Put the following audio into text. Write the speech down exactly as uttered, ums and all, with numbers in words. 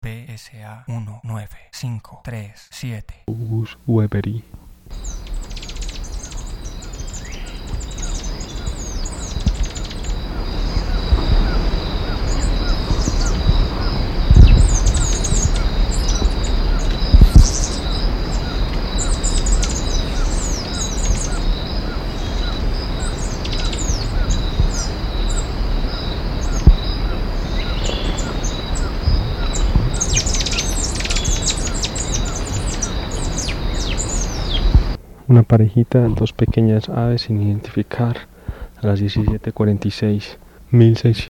B S A uno nueve cinco tres siete. Bus Weberi. Una parejita, dos pequeñas aves sin identificar, a las diecisiete cuarenta y seis, mil seiscientos